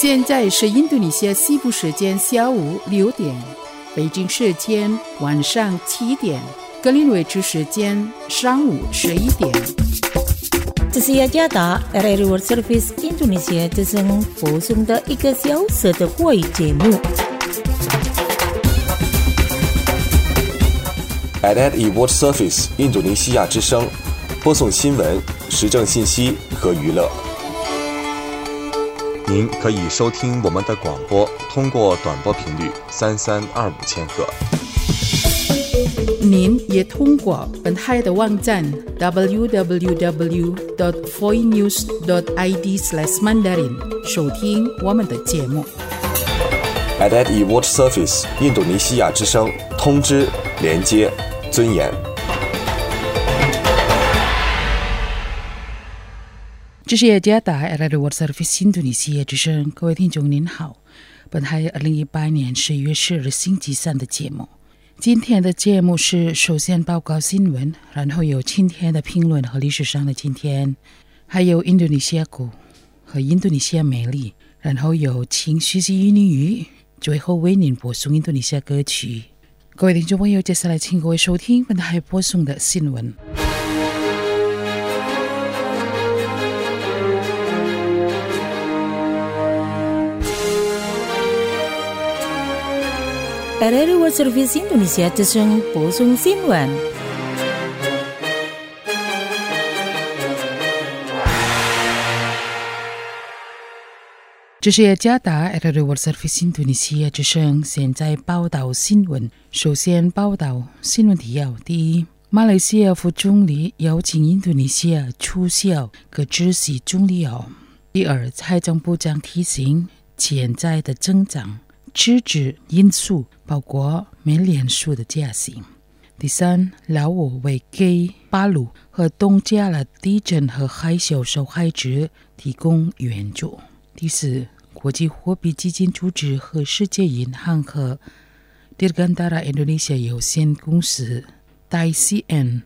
现在是印度尼西亚西部时间下午6点，北京时间晚上7点，格林威治时间上午11点。 这是雅加达 RRI World Service Indonesia 之声播送的1个小时的华语节目。 RRI World Service 印度尼西亚之声播送新闻、时政信息和娱乐。您可以收听我们的广播，通过短波频率3325千赫。 您也通过本台的网站 www.voinews.id/mandarin 收听我们的节目。 RRI World Service 印度尼西亚之声，通知、连接、尊严。 这是雅加达 RRI World Service 印度尼西亚之声，各位听众您好，本台2018年11月10日星期三的节目。今天的节目是首先报告新闻，然后有今天的评论和历史上的今天，还有印度尼西亚鼓和印度尼西亚美丽，然后有请学习印尼语，最后为您播送印度尼西亚歌曲。各位听众朋友，接下来请各位收听本台播送的新闻。 RRI World Service Indonesia 之声播送新闻。 这是雅加达 RRI World Service 印度尼西亚之声，现在报道新闻。首先报道新闻提要：第一，马来西亚副总理邀请印度尼西亚促销可支持总理游。第二，财政部长提醒潜在的增长支持因素包括美联储的加息。第三，老挝为给巴鲁和东加拉地震和海啸受害者提供援助。第四，国际货币基金组织和世界银行和 Dirgantara Indonesia 有限公司 DICN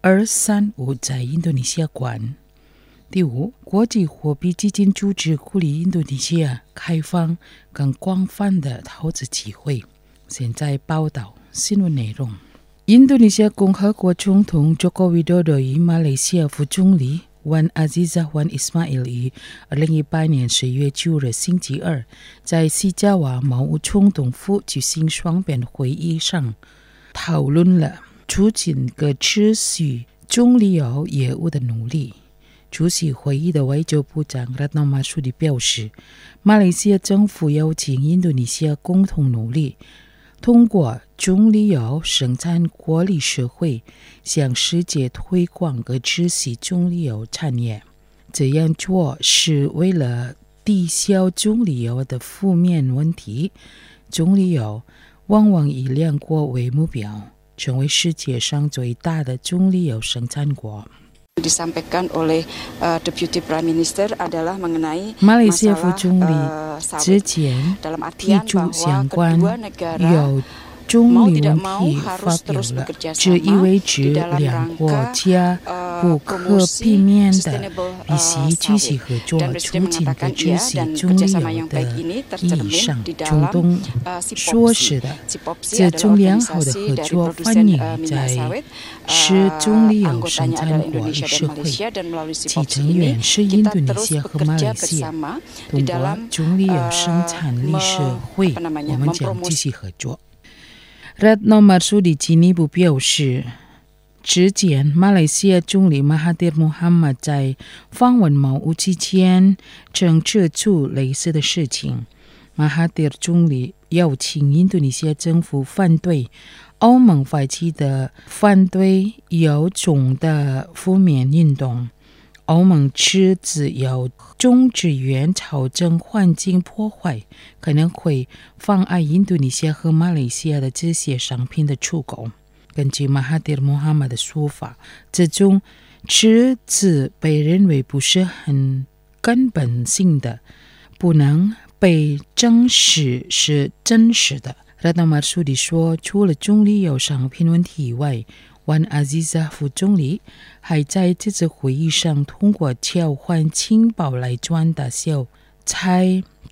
235在印度尼西亚馆。第五，国际货币基金组织鼓励印度尼西亚开放更广泛的投资机会。现在报道新闻内容。印度尼西亚共和国总统 Joko Widodo 与马来西亚副总理 Wan Azizah Wan Ismail 于2018年11月9日星期二在西爪哇贸务总统府举行双边会议上，讨论了促进可持续总理游业务的努力。出席会议的外交部长 Retno Marsudi 表示，马来西亚政府邀请印度尼西亚共同努力，通过总理游生产国力社会向世界推广可持续总理游产业。这样做是为了抵消总理游的负面问题。总理游往往以2国为目标，成为世界上最大的总理游生产国。 disampaikan oleh Deputy Prime Minister adalah mengenai 马来西亚副总理之前提出相关有总理问题发表了，这意味着2国家不可避免的必须继续合作，促进可持续总理游的意义上。中东说是的，这种良好的合作反映在是总理游生产国与社会，其成员是印度尼西亚和马来西亚。通过总理游生产力社会，我们将继续合作。Retno Marsudi 进一步表示，之前马来西亚总理马哈迪尔·穆罕默德在访问贸务期间曾指出类似的事情。马哈迪尔总理邀请印度尼西亚政府反对欧盟发起的反对油种的负面运动。欧盟斥资要终止原草证环境破坏，可能会妨碍印度尼西亚和马来西亚的这些商品的出口。根据马哈迪尔·穆罕默德的说法，这种斥资被认为不是很根本性的，不能被证实是真实的。Retno Marsudi 说，除了总理有商品问题以外，Wan Azizah 副总理还在这次会议上通过交换情报来传达在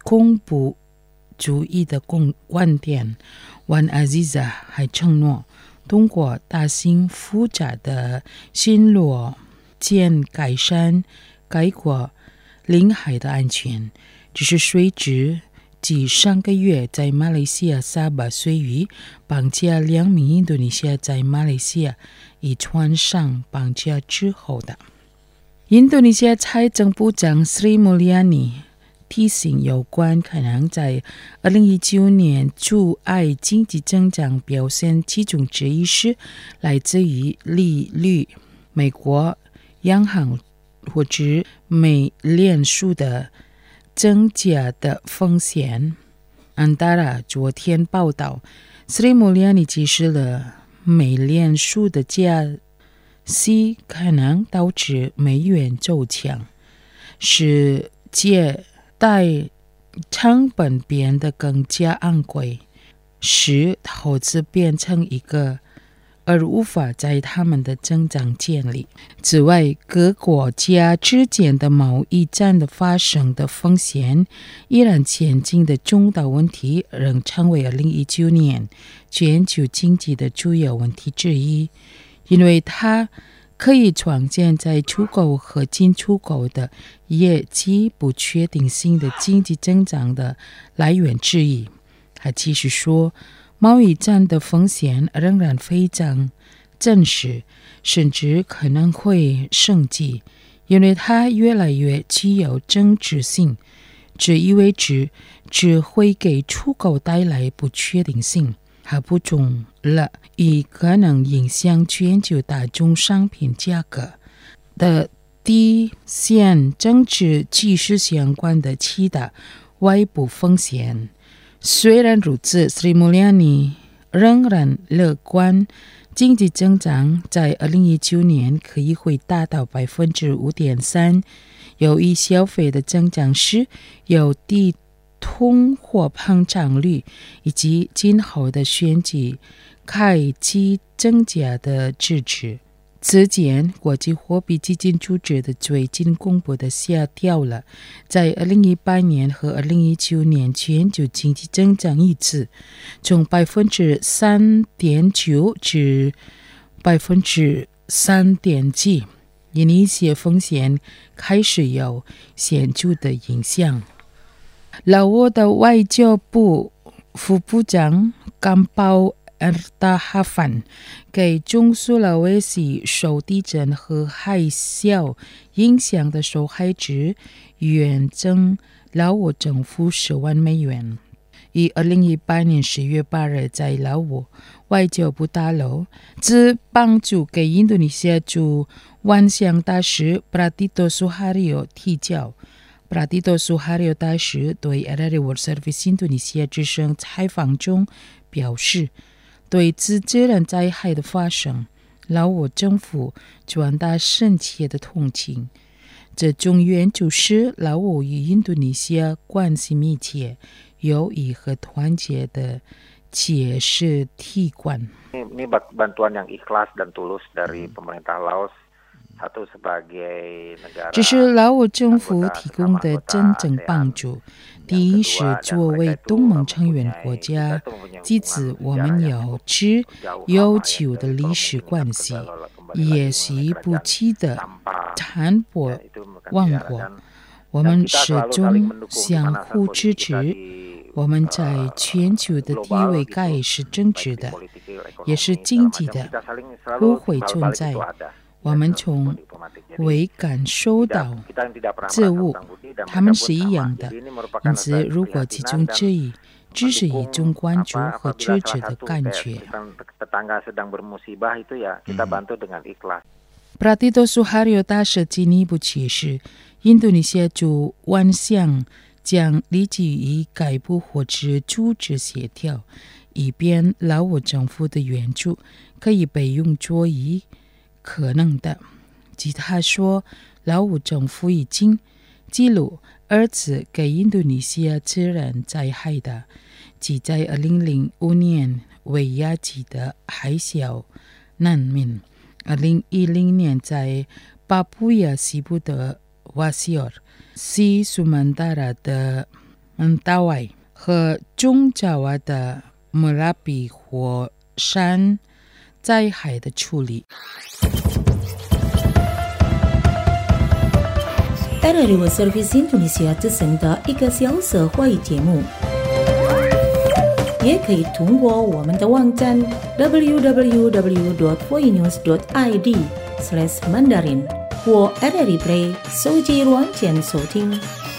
恐怖主义的观点。Wan Aziza 还承诺，通过大型复杂的巡逻舰改善该国领海的安全。只是随之继上个月在马来西亚沙巴水域绑架2名印度尼西亚在马来西亚以船上绑架之后的。印度尼西亚财政部长 Sri Mulyani 提醒有关可能在2019年阻碍经济增长表现，其中之一是来自于利率、美国央行或者美联储的增加的风险。Antara 昨天报道 Sri Mulyani 解释了美联储的加息可能导致美元走强，使借贷成本变得更加昂贵，使投资变成一个而无法在他们的增长建立。此外，各国家之间的贸易战的发生的风险依然前进的重大问题，仍成为2019年全球经济的主要问题之一，因为它可以创建在出口和进出口的业绩不确定性的经济增长的来源之一。他继续说，贸易战的风险仍然非常真实，甚至可能会升级，因为它越来越具有政治性。这意味着只会给出口带来不确定性，还不中了以可能影响全球大宗商品价格的地线政治趋势相关的其他外部风险。虽然如此， Sri Mulyani 仍然乐观经济增长在2019年可以会达到 5.3%， 由于消费的增长是有低通货膨胀率以及今后的选举开启增加的支持。此前，国际货币基金组织的最近公布的下调了在2018年和2019年全球经济增长预测，从 3.9% 至 3.7%， 因一些风险开始有显著的影响。老挝的外交部副部长甘鲍尔哈凡给中苏拉威西受地震和海啸影响的受害者捐赠老挝政府10万美元。于2018年10月8日在老挝外交部大楼，自帮助给印度尼西亚驻万象大使 Pratito Suharyo 提交。Pratito Suharyo 大使对 RRI World Service 印度尼西亚之声采访中表示，对自然灾害的发生，老挝政府传达深切的同情。这种援助使老挝与印度尼西亚关系密切、友谊和团结的切实体现。 Ini bantuan yang ikhlas dan tulus dari pemerintah Laos satu sebagai negara。 这是老挝政府提供的真正帮助。第一是作为东盟成员国家，其次我们有着悠久的历史关系，也是不期的谈博望国。我们始终相互支持，我们在全球的地位该是政治的，也是经济的，不会存在。我们从未感受到自我，他们是一样的。因此，如果其中之一只是一种关注和支持的感觉。Pratito Suharyo 大使进一步解释，印度尼西亚驻万象将立即与该部或者组织协调，以便老挝政府的援助可以被用作于可能的。据他说，老挝政府已经记录2次给印度尼西亚自然灾害的，即在2005年为亚吉的海啸难民，2010年在巴布亚西部的瓦西尔、西苏曼达拉的 Mentawai 和中爪哇的莫拉比火山灾害的处理。 RRI World Service Indonesia 之声的1个小时华语节目，也可以通过我们的网站 www.voinews.id/mandarin 或 RRI Play 手机软件收听。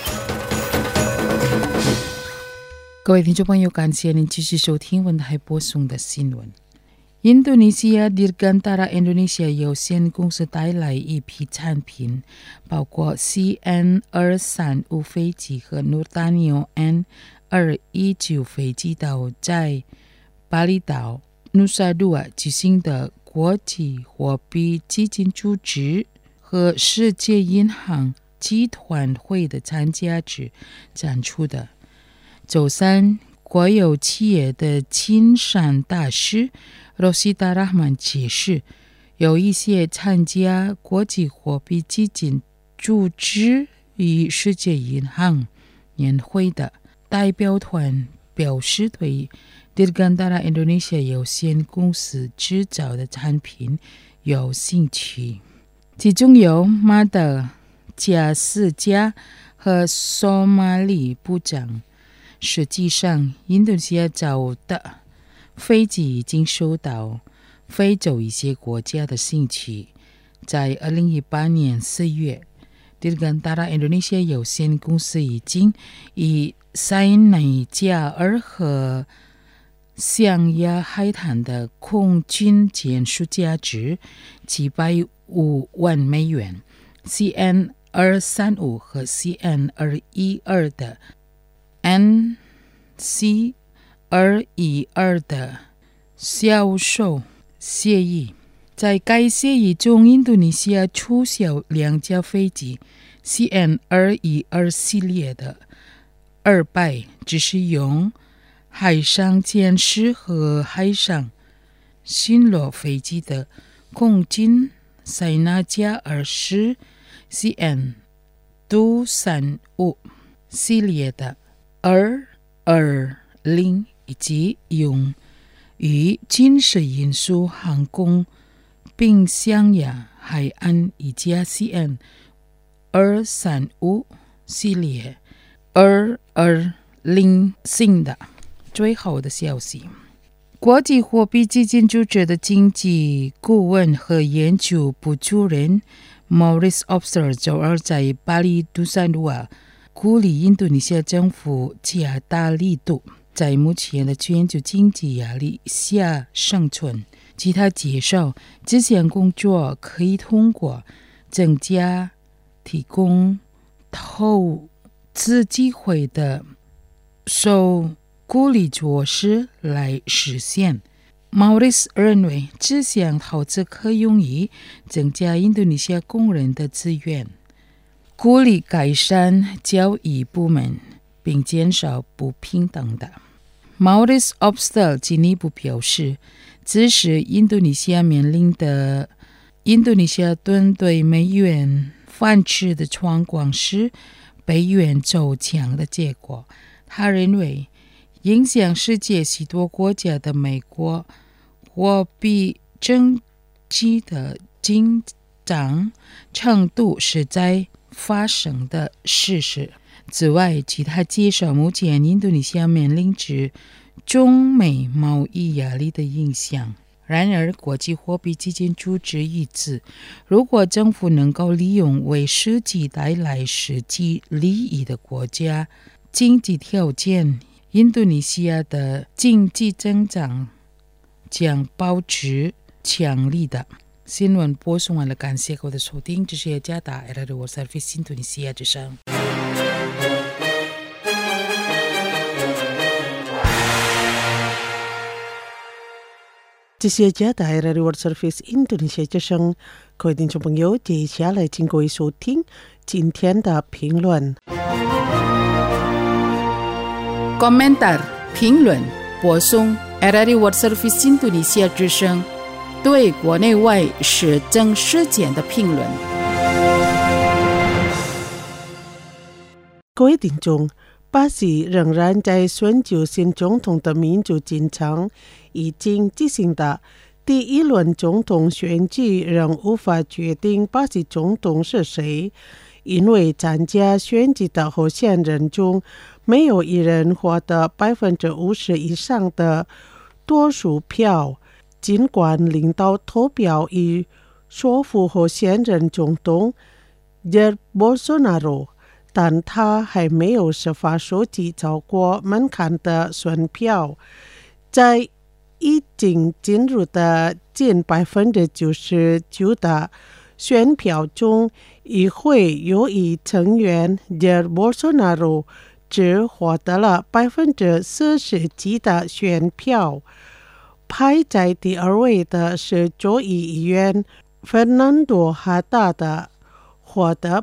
各位听众朋友，感谢您继续收听文台播送的新闻。印度尼西亚 Dirgantara Indonesia 有限公司带来一批产品，包括 CN235 飞机和 Nurtanio N219 飞机到在巴厘岛 Nusa Dua 举行的国际货币基金组织和世界银行集团会的参加者展出的。周三，国有企业的亲善大使Rosita Rahman 解释，有一些参加国际货币基金组织与世界银行年会的代表团表示对 Dirgantara Indonesia 有限公司制造的产品有兴趣，其中有马达加斯加和索马里部长。实际上，印度尼西亚造的飞机已经受到非洲一些国家的兴趣。在2018年4月 Dirgantara Indonesia 有限公司已经以塞内加尔和象牙海滩的空军建设价值750万美元 CN235 和 CN212 的NC212 的销售协议。在该协议中，印度尼西亚出售2架飞机 CN212 系列的200只是用海上监视和海上巡逻飞机的空军塞纳加20 CN235 系列的220以及用于军事运输航空并象牙海岸一架 CN235 系列220新的最后的消息。国际货币基金组织的经济顾问和研究部主任 Maurice Obster 周二在巴厘杜萨努瓦鼓励印度尼西亚政府加大力度，在目前的全球经济压力下生存。据他介绍，这项工作可以通过增加提供投资机会的受鼓励措施来实现。Maurice 认为，这项投资可用于增加印度尼西亚工人的资源，鼓励改善教育部门，并减少不平等的。Maurice Obster 进一步表示，这是印度尼西亚面临的印度尼西亚盾对美元反制的状况时美元走强的结果。他认为，影响世界许多国家的美国货币政策的紧张程度是在发生的事实。此外，据他介绍，目前印度尼西亚面临着中美贸易压力的影响。然而，国际货币基金组织预测，如果政府能够利用为世界带来实际利益的国家经济条件，印度尼西亚的经济增长将保持强力的。新闻播送完了，感谢各位的收听，这是加达 RRI World Service 印度尼西亚之声。 这是加达 RRI World Service 印度尼西亚之声，各位听众朋友，接下来请各位收听今天的评论。 Komentar 评论播送 RRI World Service 印度尼西亚之声对国内外时政事件的评论。 各位听众， 巴西仍然在选举新总统的民主进程已经进行的第一轮总统选举仍无法决定巴西总统是谁，因为参加选举的候选人中没有一人获得50%以上的多数票。尽管领导投票已说服候选人总统 Jair Bolsonaro， 但他还没有设法收集超过门槛的选票。在已经进入的近99%的选票中，议会有一成员 Jair Bolsonaro 只获得了40%几的选票。排在第二位的是州议员 Fernando Haddad， 获得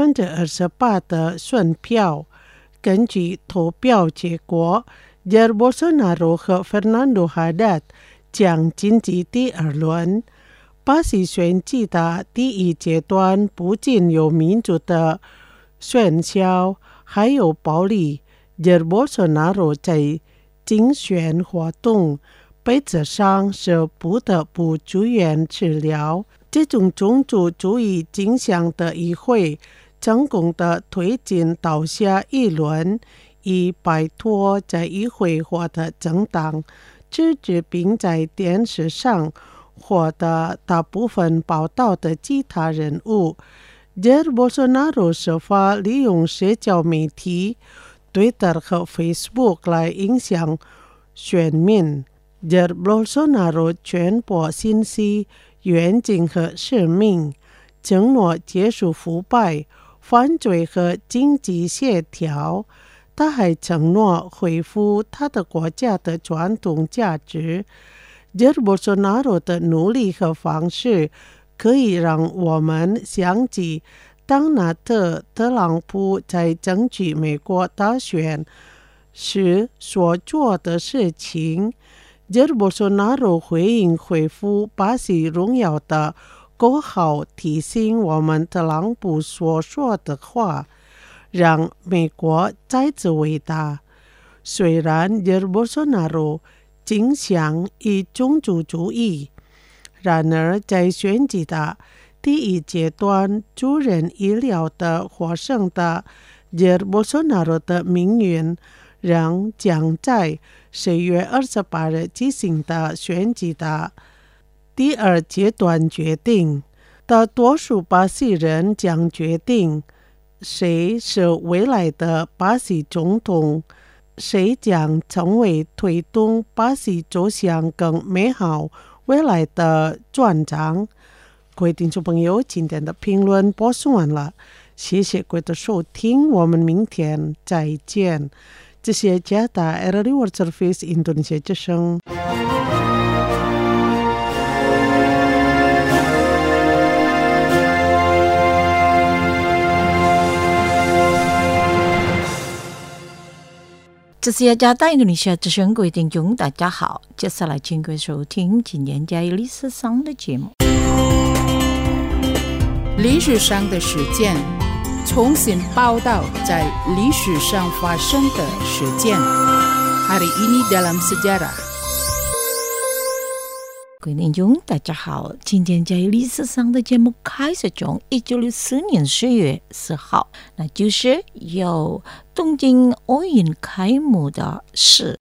28%的选票。根据投票结果， Jair Bolsonaro 和 Fernando Haddad 将晋级第二轮。巴西选举的第一阶段不仅有民主的喧嚣，还有暴力。 Jair Bolsonaro 在竞选活动被指上是不得不住院治疗。这种种族主义倾向的议会成功地推进到下一轮，以摆脱在议会获得政党支持并在电视上获得大部分报道的其他人物。 Jair Bolsonaro 设法利用社交媒体 Twitter 和 Facebook 来影响选民。Jair Bolsonaro 传播信息、愿景和使命，承诺结束腐败、犯罪和经济协调。他还承诺恢复他的国家的传统价值。Jair Bolsonaro 的努力和方式可以让我们想起当纳特·特朗普在争取美国大选时所做的事情。Jair Bolsonaro 回应恢复巴西荣耀的口号，提醒我们特朗普所说的话，让美国再次伟大。虽然 Jair Bolsonaro 倾向于种族主义，然而在选举的第一阶段，出人意料的获胜的 Jair Bolsonaro 的命运仍将在10月28日进行的选举的第二阶段决定。大多数巴西人将决定谁是未来的巴西总统，谁将成为推动巴西走向更美好未来的船长。各位听众朋友，今天的评论播送完了，谢谢各位的收听，我们明天再见。这是加拿大 RRI World Service Indonesia 之声。 这是加拿大印度尼西亚之声，各位听众大家好，接下来请各位收听今天在历史上的节目。 历史上的事件，重新报道在历史上发生的事件。Hari ini dalam sejarah。 各位听众大家好，今天在历史上的节目开始从1964年10月10号，那就是由东京奥运开幕的事。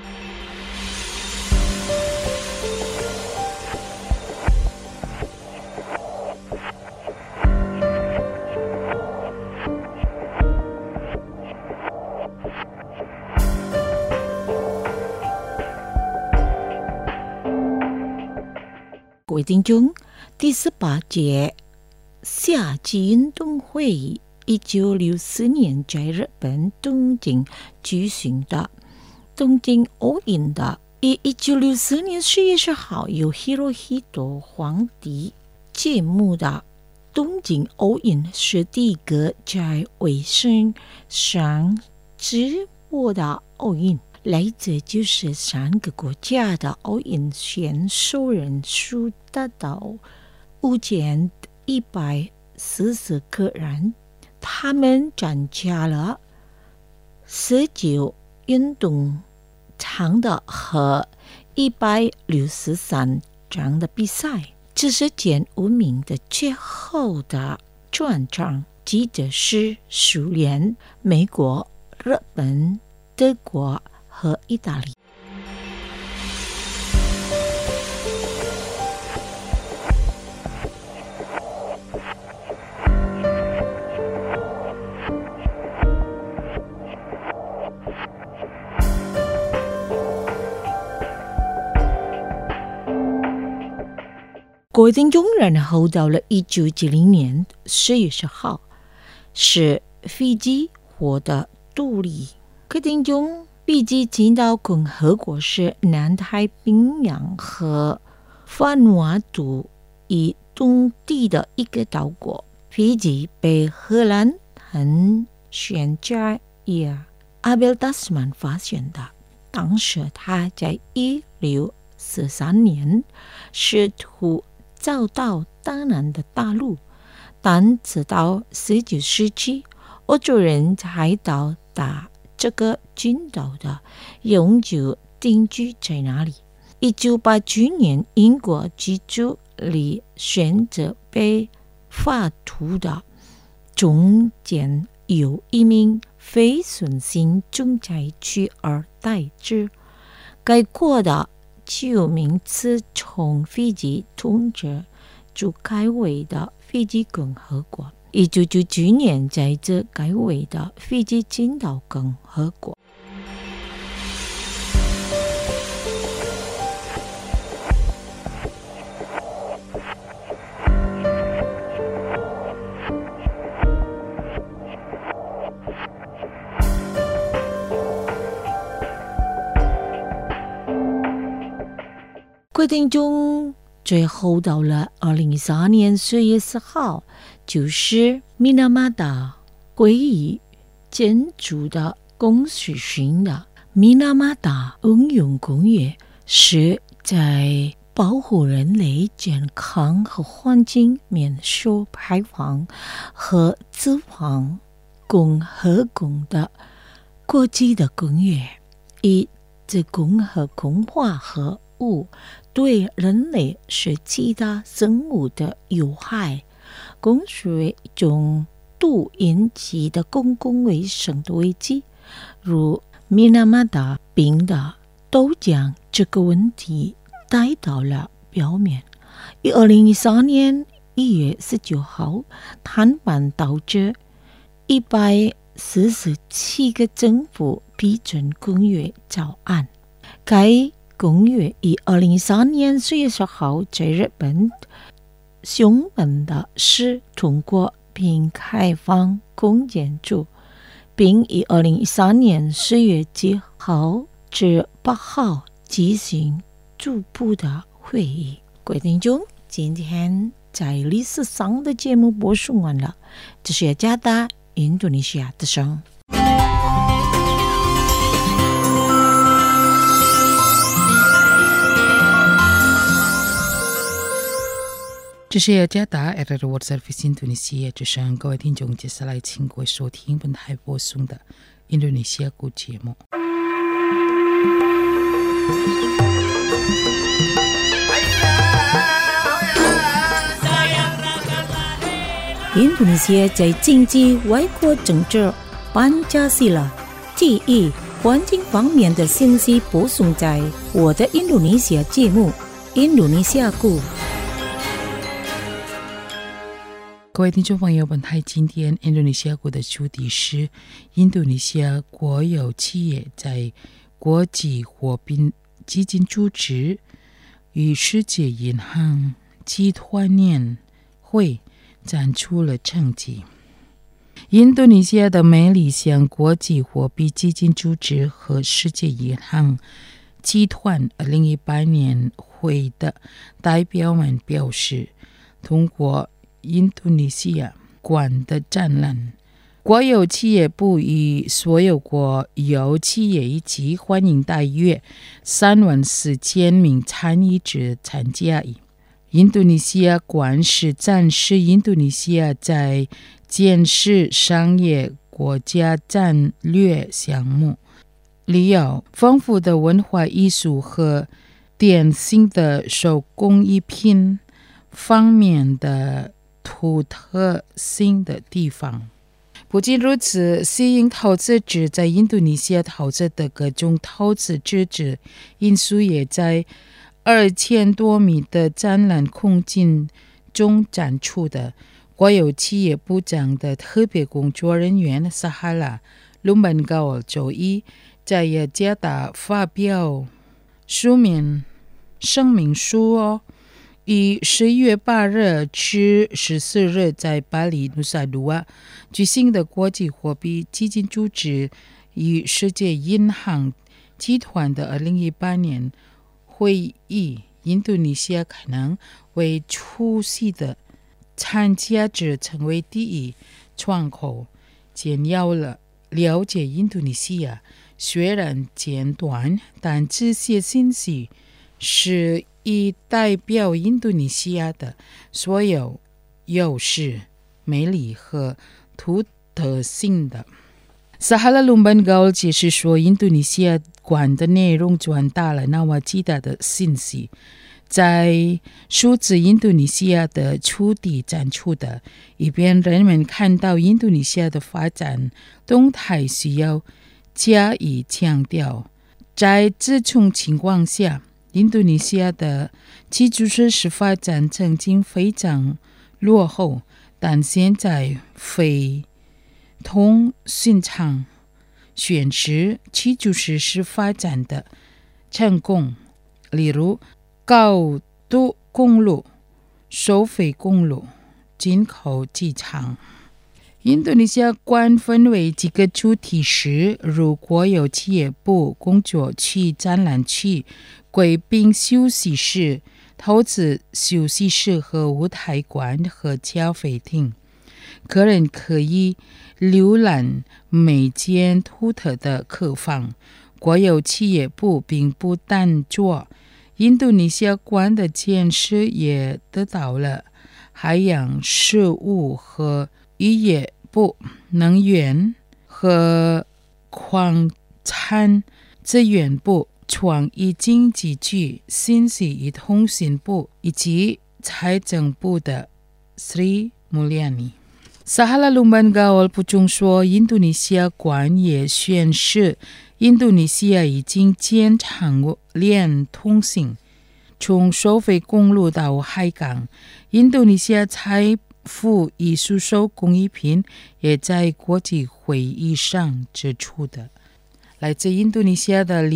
各位听众，第18届夏季运动会1964年在日本东京举行的东京奥运的1964年10月10号由Hirohito皇帝揭幕的东京奥运是第一个在卫星上直播的奥运。来自93个国家的奥运选手人数达到5140个人，他们参加了 19运动场的和163场的比赛，这是前5名的最后的转场，记得是苏联、美国、日本、德国和意大利。各位听众，然后到了1970年4月10号，是斐济获得独立。各位听众，斐济群岛共和国是南太平洋和vanuatu瓦杜以东地的一个岛国。斐济被荷兰探险家阿贝尔·达斯曼发现的，当时他在1643年试图找到大南的大陆，但直到19世纪，欧洲人才到达这个群岛的，永久定居在那里。1989年，英国居住里选择被发图的中间有一名非顺性仲裁取而代之。该国的9名自从斐济统治驻该委的斐济共和国，1999年在这该委的斐济群岛共和国。各位听众，最后到了2013年4月10号，就是米纳马达归于建筑的公司型的米纳马达应用公约，是在保护人类健康和环境免受排放和脂肪共和国的国际的公约，以自共和空化合物对人类是其他生物的有害，公约中度引起的公共卫生的危机，如米纳马达病的，都将这个问题带到了表面。2013年1月19号，谈判导致147个政府批准公约草案。该公约于2013年4月10号在日本熊本的市通过并开放公建筑，并于2013年4月9号至8号进行逐步的会议。各位听众，今天在历史上的节目播送完了，这是雅加达印度尼西亚之声。 这是雅加达 World Service 印度尼西亚之声，各位听众，接下来请各位收听本台播送的印度尼西亚国节目。 印度尼西亚在经济、外国政治、班加西拉、地理、环境方面的信息播送在我的印度尼西亚节目《印度尼西亚故》。 各位听众朋友，本台今天印度尼西亚国的主题是印度尼西亚国有企业在国际货币基金组织与世界银行集团年会展出了成绩。印度尼西亚的美利向国际货币基金组织和世界银行集团2018年会的代表们表示，通过印度尼西亚馆的展览，国有企业部与所有国有企业一起欢迎大约34000名参与者参加。印度尼西亚馆是展示印度尼西亚在建设商业国家战略项目，里有丰富的文化艺术和典型的手工艺品方面的独特性的地方。不仅如此，吸引投资者在印度尼西亚投资的各种投资支持因素也在2000多米的展览空间中展出的。国有企业部长的特别工作人员萨哈拉·鲁曼高尔周一在雅加达发表书面声明说，于11月8日至14日在巴黎努萨杜瓦举行的国际货币基金组织与世界银行集团的2018年会议，印度尼西亚可能为出席的参加者成为第一窗口，简要了解印度尼西亚。虽然简短，但这些信息是以代表印度尼西亚的所有优势、魅力和独特性的。萨哈拉·鲁曼高尔解释说，印度尼西亚馆的内容传达了纳瓦吉达的信息，在数字印度尼西亚的处地展出的，以便人们看到印度尼西亚的发展动态需要加以强调。在这种情况下，印度尼西亚的基础设施发展曾经非常落后，但现在非同寻常，显示基础设施发展的成功，例如高速公路、收费公路、进口机场。印度尼西亚馆分为几个主题室，如国有企业部、工作区、展览区、贵宾休息室、投资休息室和舞台馆和咖啡厅。客人可以浏览每间独特的客房。国有企业部并不单做印度尼西亚馆的建设，也得到了海洋事务和渔业部、能源和矿产资源部、创意经济局、信息与通信部以及财政部的 Sri Mulyani。萨哈拉·鲁曼高尔补充说，印度尼西亚馆也显示印度尼西亚已经建长链通信，从收费公路到海港。印度尼西亚财富艺术手工艺品也在国际会议上指出的。来自印度尼西亚的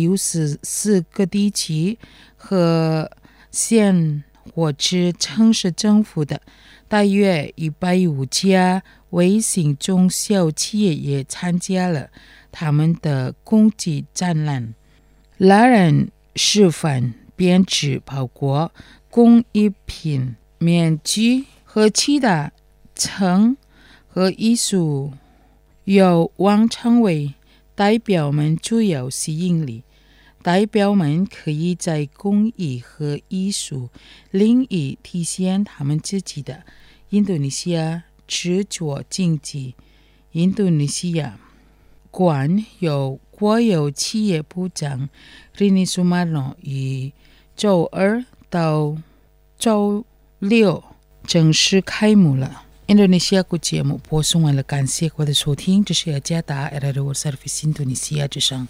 64个地区和县或者城市政府的大约150家微型中小企业也参加了他们的国际展览。蜡染、示范、编织、包裹、工艺品、面具和其他城和艺术有望成为代表们主要吸引力。代表们可以在工艺和艺术领域体现他们自己的印度尼西亚制作经济。印度尼西亚馆由国有企业部长 Rini Sumarno 于周2到周6正式开幕了。印度尼西亚国节目播送完了，感谢各位的收听，这是雅加达 Radio World Service 印度尼西亚之声。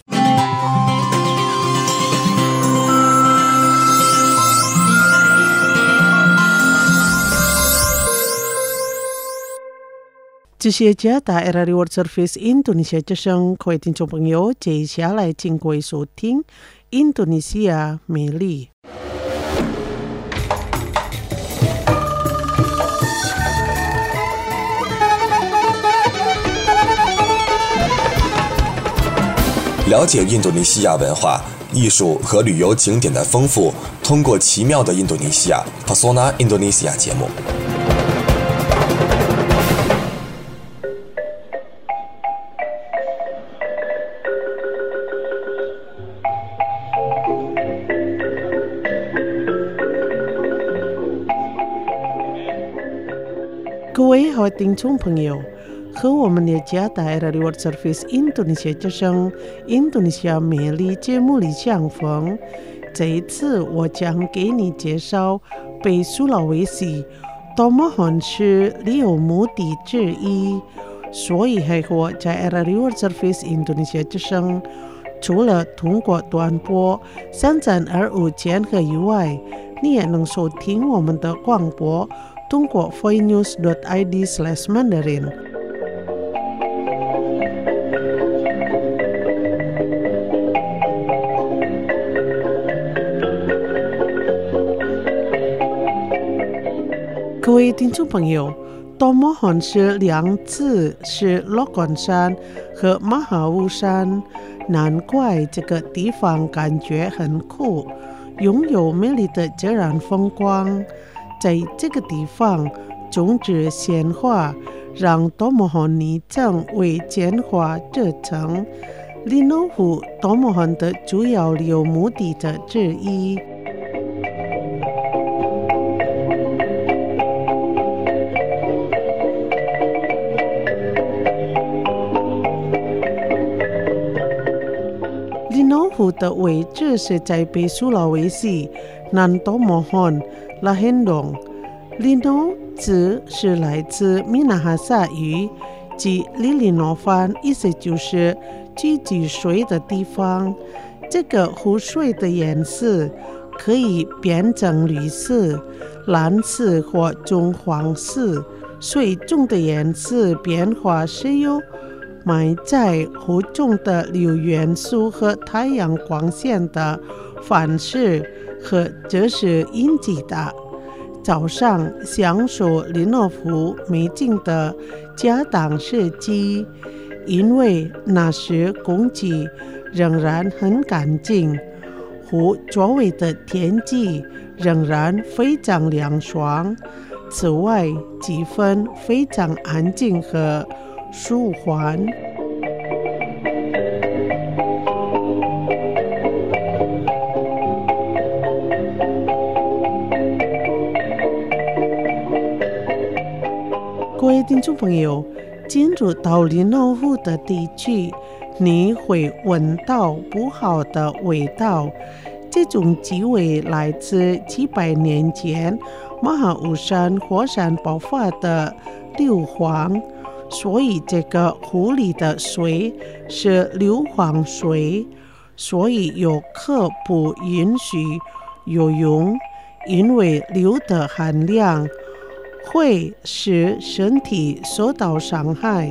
这些加达 Radio World Service 印度尼西亚之声，各位听众朋友，接下来请各位收听印度尼西亚美丽。 了解印度尼西亚文化、艺术和旅游景点的丰富，通过奇妙的印度尼西亚 Pesona Indonesia 节目。 各位好，听众朋友， 和我们的加达 Radio World Service 印度尼西亚之声印度尼西亚美丽节目里相逢。这一次我将给你介绍北苏拉维西多么罕是旅游目的之一，所以还和在 Radio World Service 印度尼西亚之声除了通过短波3325千赫以外，你也能收听我们的广播，通过 voinews.id/Mandarin。各位听众朋友，多么罕是两次是洛根山和马哈乌山，难怪这个地方感觉很酷，拥有美丽的自然风光。在这个地方种植鲜花，让多么罕泥镇为简化热城，利诺湖多么罕的主要旅游目的地之一。利诺湖的位置是在北苏拉维西南多摩罕拉亨隆。利诺字是来自米纳哈萨语，即利利诺湾，意思就是聚集水的地方。这个湖水的颜色可以变成绿色、蓝色或棕黄色，水中的颜色变化是由埋在湖中的硫元素和太阳光线的反射和折射引起的。早上享受利诺湖美景的家当时机，因为那时空气仍然很干净，湖周围的天气仍然非常凉爽。此外，气氛非常安静和舒缓。各位听众朋友，进入到利诺湖的地区，你会闻到不好的味道，这种气味来自700年前马哈乌山火山爆发的硫磺，所以这个湖里的水是硫磺水，所以游客不允许游泳，因为硫的含量会使身体受到伤害。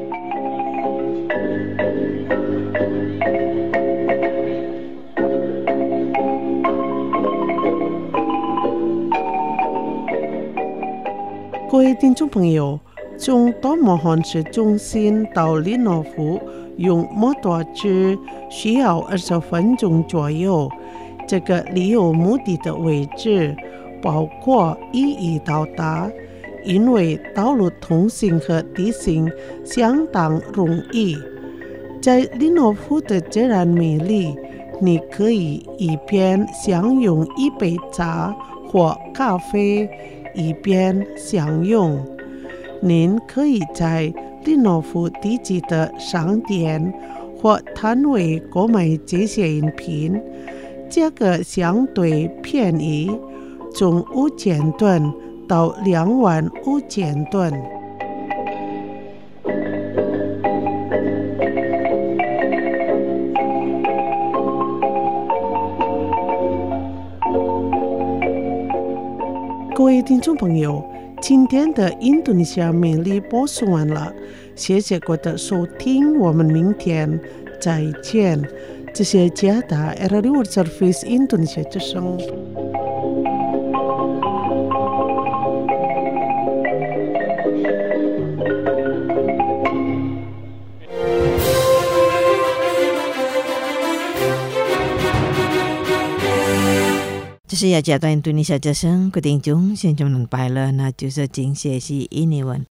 各位听众朋友，从多摩罕市中心到利诺湖用摩托车需要20分钟左右。这个旅游目的的位置包括一一到达，因为道路通行和地形相当容易。在利诺湖的自然美丽，你可以一边享用一杯茶或咖啡，一边享用。您可以在利诺湖地区的商店或摊位购买这些饮品，价格相对便宜，从5000盾到25000吨。各位听众朋友，今天的印度尼西亚美丽播送完了，谢谢各位的收听，我们明天再见。这是加达 Radio World Service 印度尼西亚之声。 这是雅加达印度尼西亚之声，各位听众，现在能拜了，那就是今学期印尼文。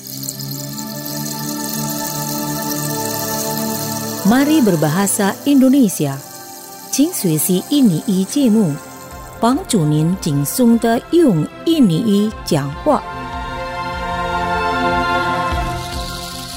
Mari berbahasa Indonesia， 请学习印尼语节目，帮助您轻松地用印尼语讲话。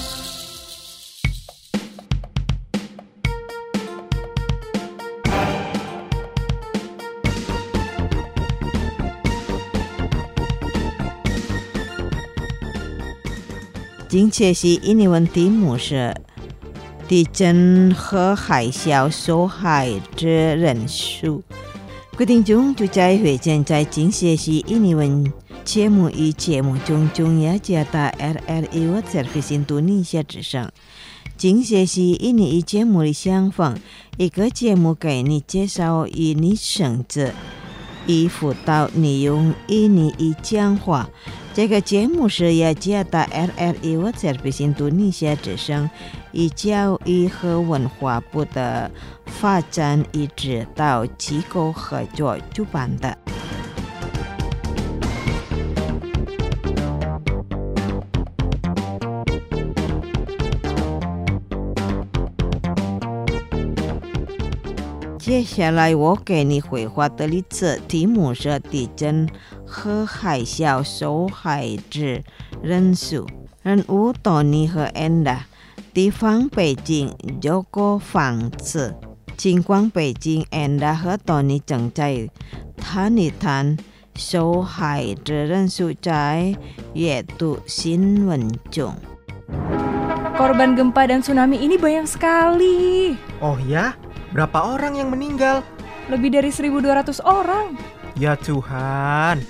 今切是印尼问题目是地震和海啸受害者人数。各位听众就在会见在今切是印尼文节目与节目中中央加大 RRI World Service Indonesia 之声。今切是印尼语节目的相逢，一个节目给你介绍印尼生子与辅导你用印尼语讲话。这个节目是雅加达 RRI World Service Indonesia 之声与教育和文化部的发展与指导机构合作主办的。接下来我给你绘画的例子，题目是地震和海啸受害者人数。人物多尼和安达，地方北京有个房子。尽管北京安达和多尼正在谈一谈受害者人数在阅读新闻中。 Korban gempa dan tsunami ini banyak sekali. Oh ya? Berapa orang yang meninggal? Lebih dari 1.200 orang. Ya Tuhan.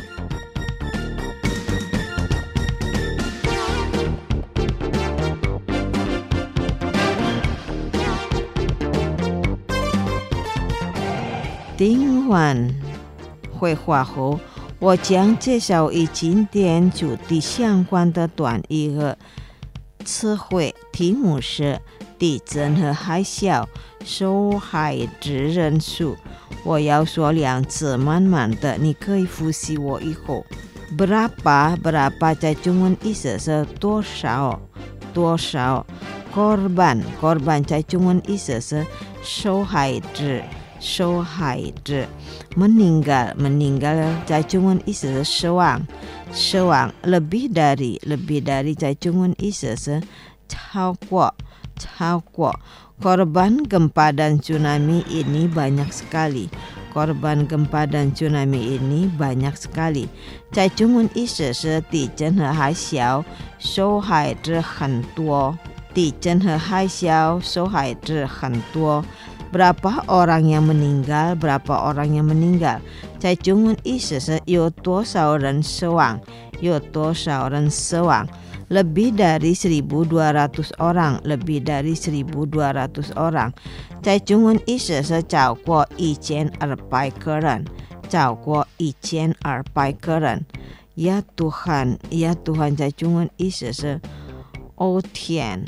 听完绘画后，我将介绍与今天主题相关的短语和词汇，题目是地震和海啸受害者人数。我要说2次，慢慢的，你可以复习我以后。berapa 在中文意思是多少。korban 在中文意思是受害者。meninggal 在中文意思是死亡。lebih dari 在中文意思是超过。korban gempa dan tsunami ini banyak sekali. 在中文意思是地震和海啸受害者很多。Berapa orang yang meninggal? 在中文意思是有多少人死亡。Lebih dari 1.200 orang. 在中文意思是超过1200个人。Ya Tuhan 在中文意思是哦天。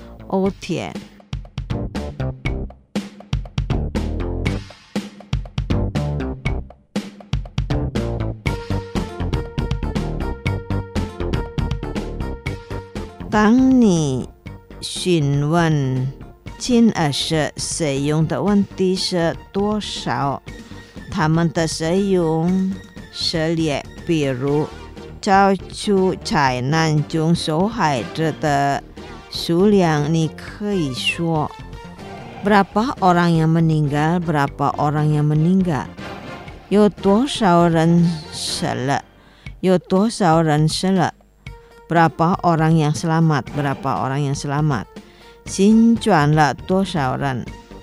当你询问金额时使用的问题是多少，他们的使用涉猎，比如找出灾难中受害者的数量，你可以说 Berapa orang yang meninggal? 有多少人死了？Berapa orang yang selamat? 新转了多少人？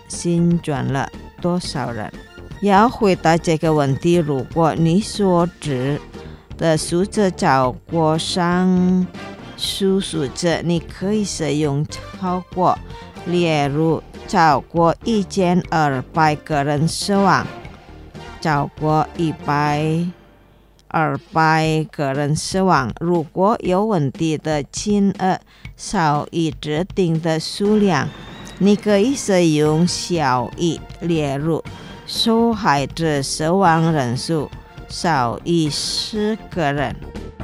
要回答这个问题，如果你所指的数字超过上述数字，你可以使用超过，例如超过1200个人死亡，超过200个人死亡。如果有问题的金额少于指定的数量，你可以使用小于，例如受害者死亡人数少于10个人。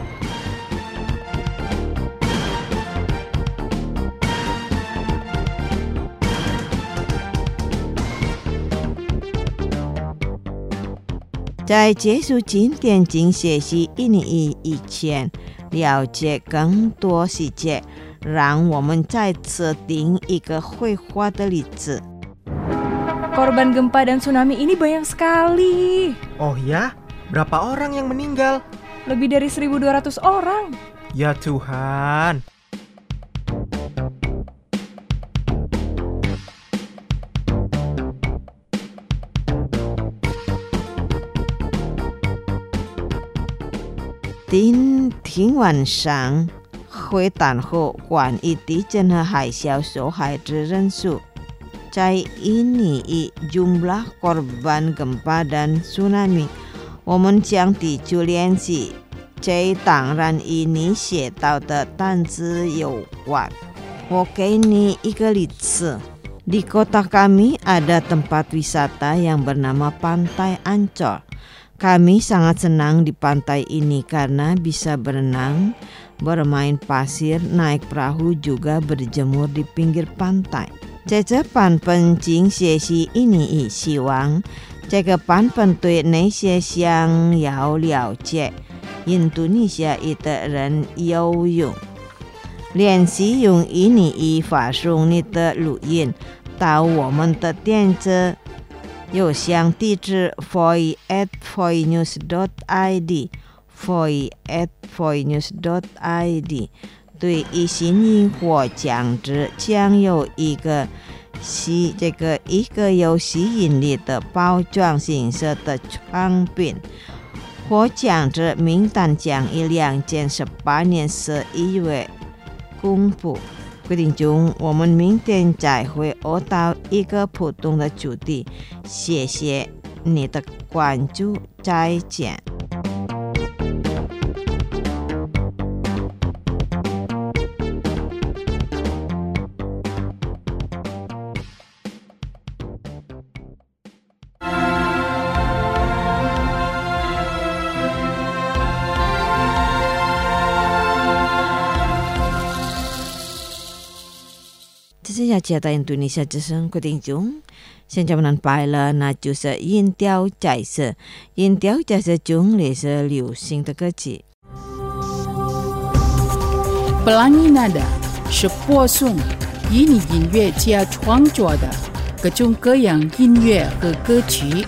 在结束今天经学习印尼语以前，了解更多细节，让我们再次听一个绘画的例子。 Korban gempa dan tsunami ini banyak sekali. Oh ya? Berapa orang yang meninggal? Lebih dari 1.200 orang. Ya Tuhan. 听晚上会谈后关于地震和海啸受害者人数。在印尼以 jumlah korban gempa dan tsunami， 我们将地球联系这当然与你写到的单词有关。我给你一个例子。Di kota kami ada tempat wisata yang bernama Pantai Ancol. Kami sangat senang di pantai ini karena bisa berenang, bermain pasir, naik perahu juga berjemur di pinggir pantai. 在这版本经学习印尼语，希望这个版本对那些想要了解印度尼西亚语的人有用。练习用印尼语发送你的录音到我们的电子邮箱地址 foi@foinews.id foi@foinews.id 对于新音或讲者将有一个有吸引力的包装形式的产品，或讲者名单将于2018年11月公布。各位听众，我们明天再会到一个普通的主题，谢谢你的关注，再见。这是雅加达印度尼西亚之声，各位听众，现在我们拜了，那就是音调在色，音调在色中也是流行的歌曲。 Pelangi nada, 是播送印尼音乐家创作的各种各样音乐和歌曲。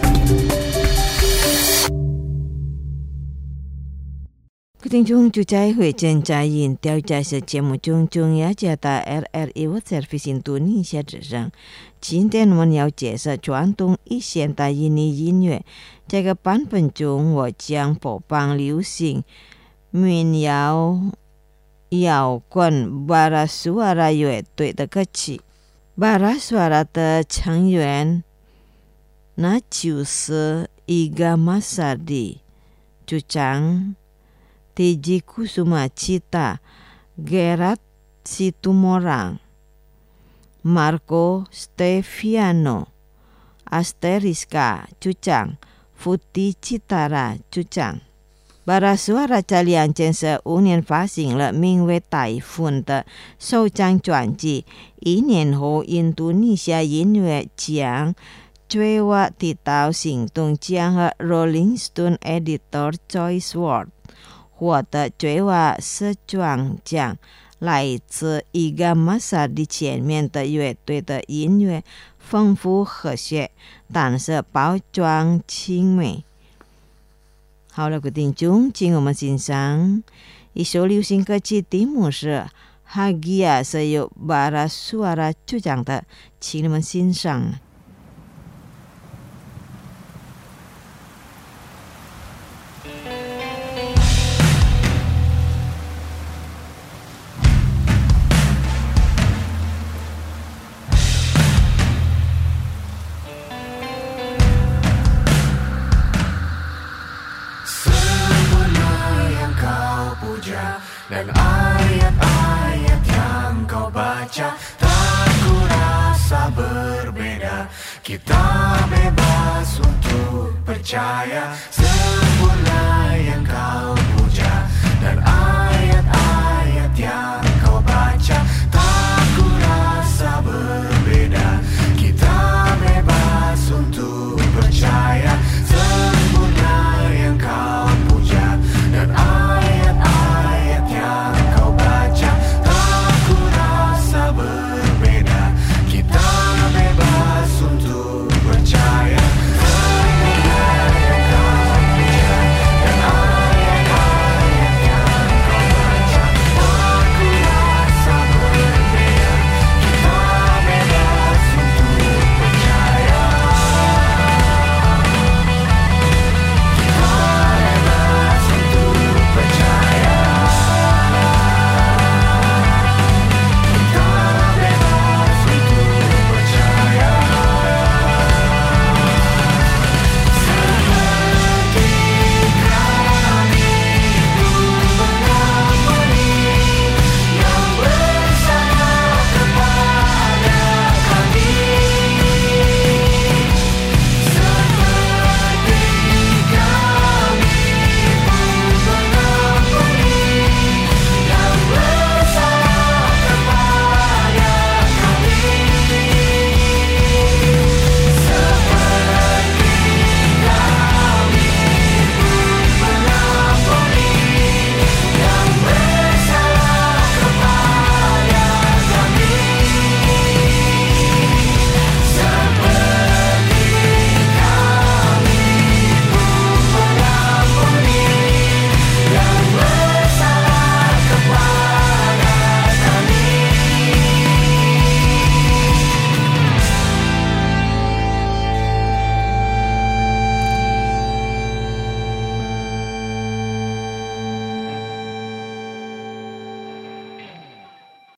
听众就在会正在音调在色节目中，中雅加达 RRI World Service 印度尼西亚之声。今天我们要介绍传统与现代印尼音乐。这个版本中，我将播放流行、民谣、摇滚、Bara Suara 乐队的歌曲。Bara Suara 的成员那就是Iga Masardi， 主唱Teji Kusuma Cita, Gerard Situmorang, Marco Steviano, Asteriska 主唱 Futi Citara 主唱。Bara Suara 在2015年发行了名为《台风》的首张专辑。1年后，印度尼西亚音乐奖最佳提到行动奖和 Rolling Stone Editor Choice Award。获得最佳时装奖，来自Iga Masardi前面的乐队的音乐丰富和谐，但是包装精美。好了，各位听众，请我们欣赏一首流行歌曲，题目是 Hagia， 是由 Bara Suara 主唱的，请你们欣赏。 Dan ayat-ayat yang kau baca tak kurasa berbeda. Kita bebas untuk percaya sempurna yang kau puja. Dan ayat-ayat yang kau baca tak kurasa berbeda. Kita bebas untuk percaya sempurna yang kau puja. Dan ayat-ayat yang kau baca tak kurasa berbeda. Kita bebas untuk percaya sempurna yang kau puja. Dan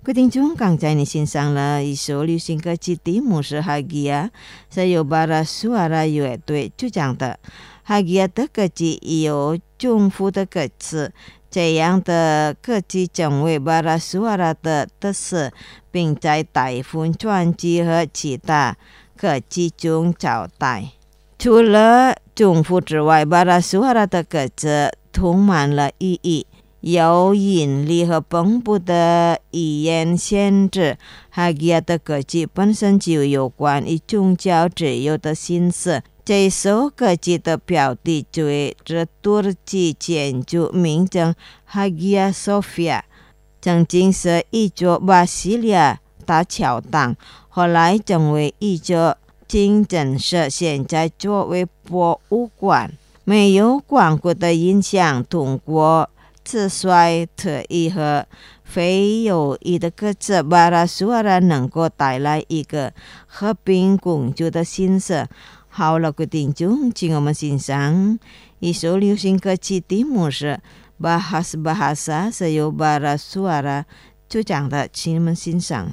各位听众，刚才你欣赏了一首流行歌曲题目是 Hagia， 是由巴拉苏阿拉乐队主唱的。Hagia 的歌曲有祝福的歌词，这样的歌曲成为巴拉苏阿拉的特色，并在大份专辑和其他歌曲中找到。除了祝福之外，巴拉苏阿拉的歌词充满了意义。有引力和丰富的语言限制，哈吉亚的歌曲本身就有关于宗教自由的心思。这首歌曲的标题就是土耳其建筑名称 Hagia Sophia， 曾经是一座巴西利亚大教堂，后来成为一座清真寺，现在作为博物馆。没有广阔的影响，通过自衰特意和非有意的歌词，巴拉苏阿拉能够带来一个和平共处的心色。好了，各位听众，请我们欣赏一首流行歌曲，题目是 Bahas Bahasa， 是由巴拉苏阿拉主唱的，请你们欣赏。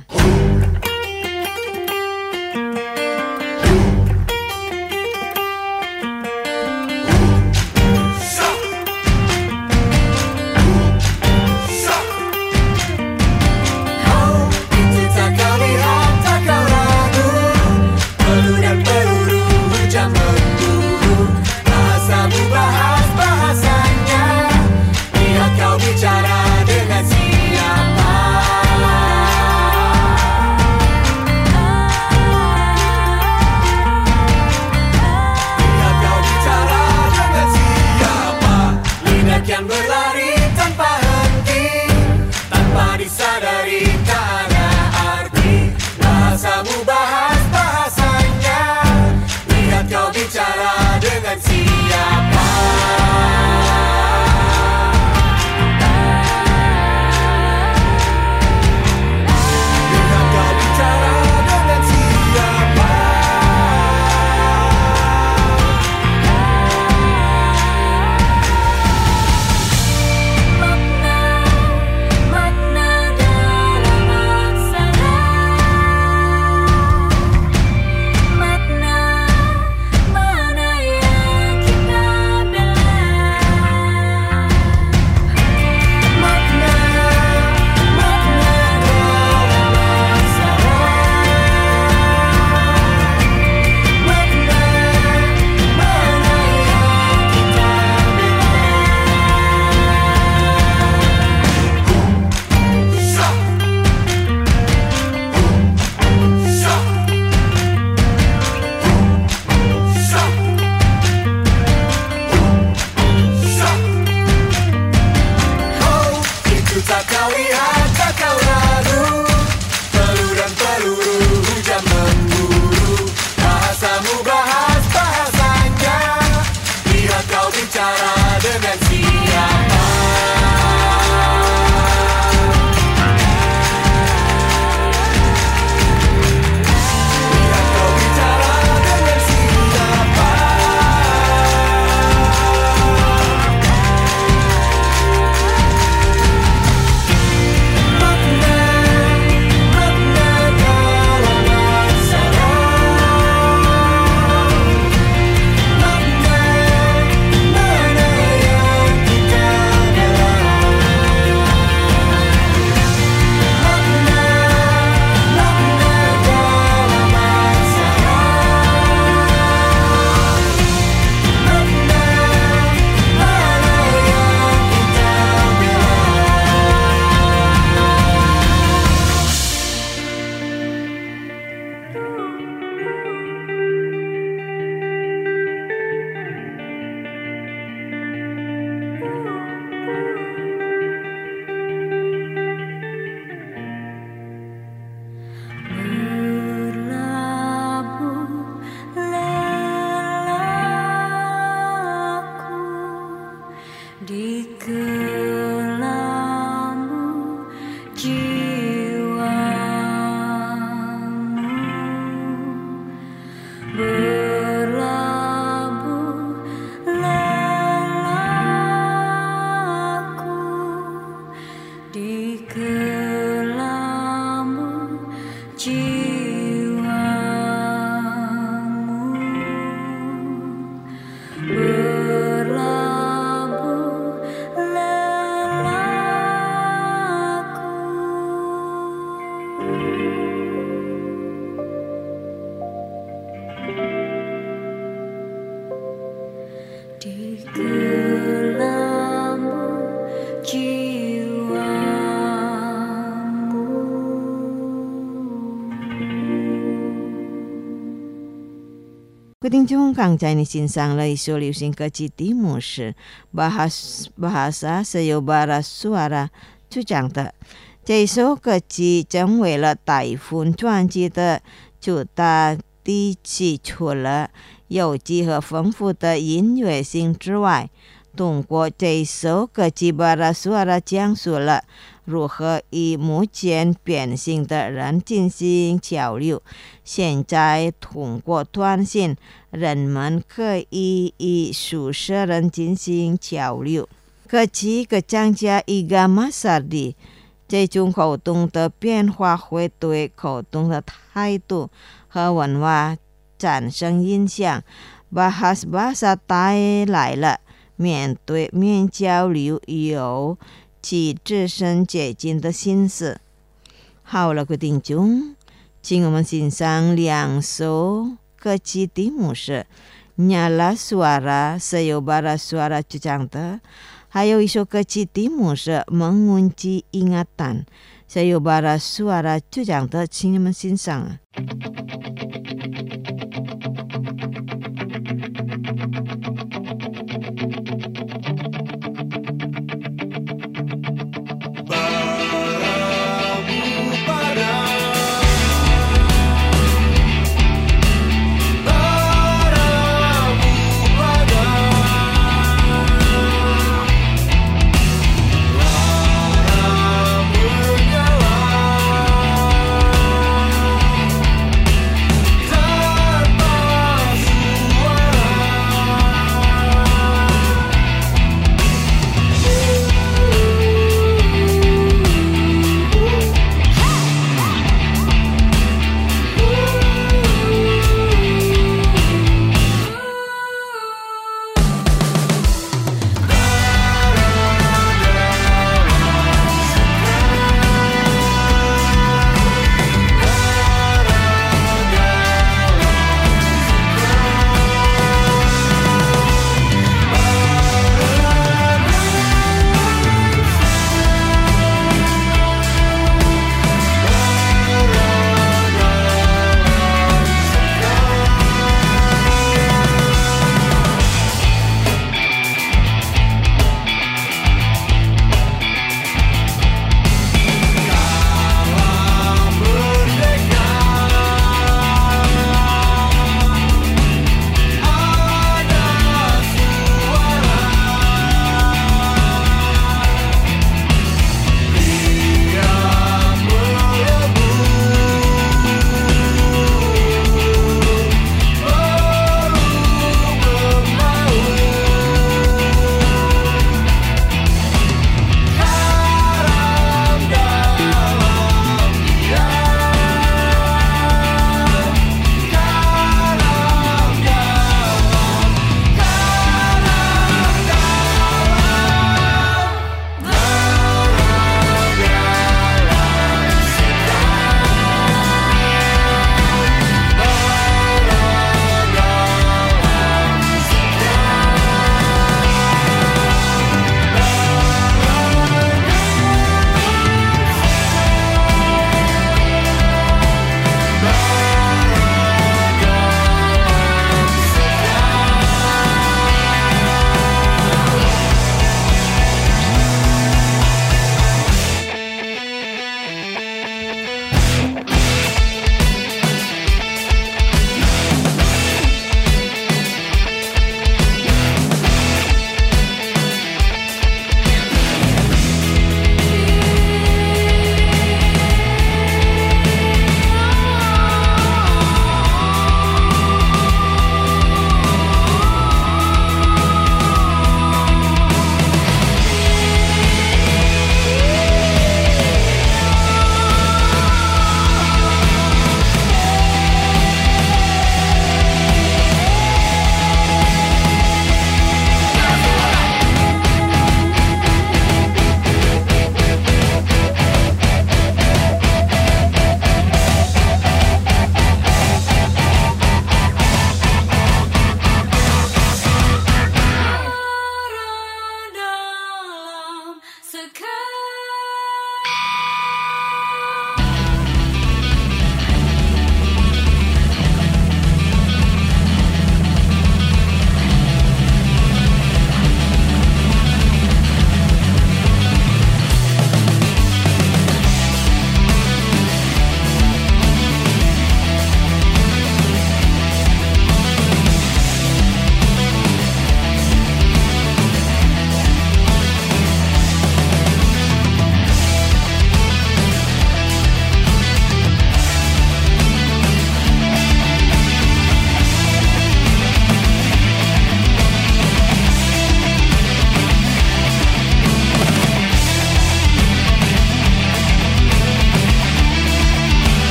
中刚才你欣赏了一首流行歌曲，题目是 Bahasa Sayobara Suara 主讲的。这首歌曲成为了台风专辑的主打第七，除了有机和丰富的音乐性之外，通过这首歌曲 Bahasa Suara 讲述了如何与目前变形的人进行交流。现在通过短信，人们可以与数十人进行交流。歌曲的讲解一个masa里，这种沟通的变化会对沟通的态度和文化产生影响。Bahasa 带来了面对面交流有其自身接近的心思。好了，各位听众，请我们欣赏两首歌曲，题目是 Nyala Suara Sayobara Suara 主讲的，还有一首歌曲题目是 Mengunci Ingatan Sayobara Suara 主讲的，请你们欣赏。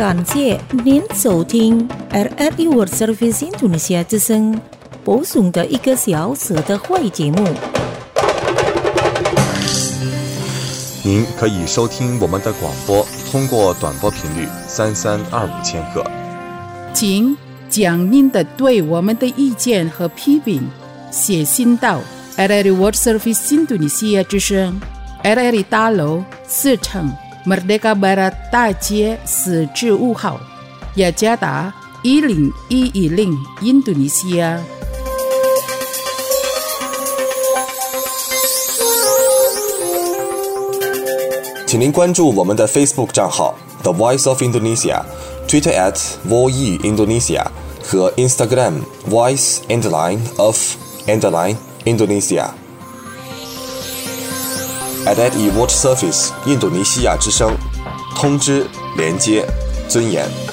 感谢您收听 RRI World Service Indonesia 之声播送的1个小时的会节目。 您可以收听我们的广播，通过短波频率3325千赫。 请将您的对我们的意见和批评写信到 RRI World Service Indonesia 之声 RRI 大楼4层 Merdeka Barat 大街4至5号，雅加达10110 Indonesia。 请您关注我们的 Facebook 账号 The Voice of Indonesia、Twitter @VOE Indonesia 和 Instagram Voice_of_Indonesia。RRI World Service 印度尼西亚之声，通知、连接、尊严。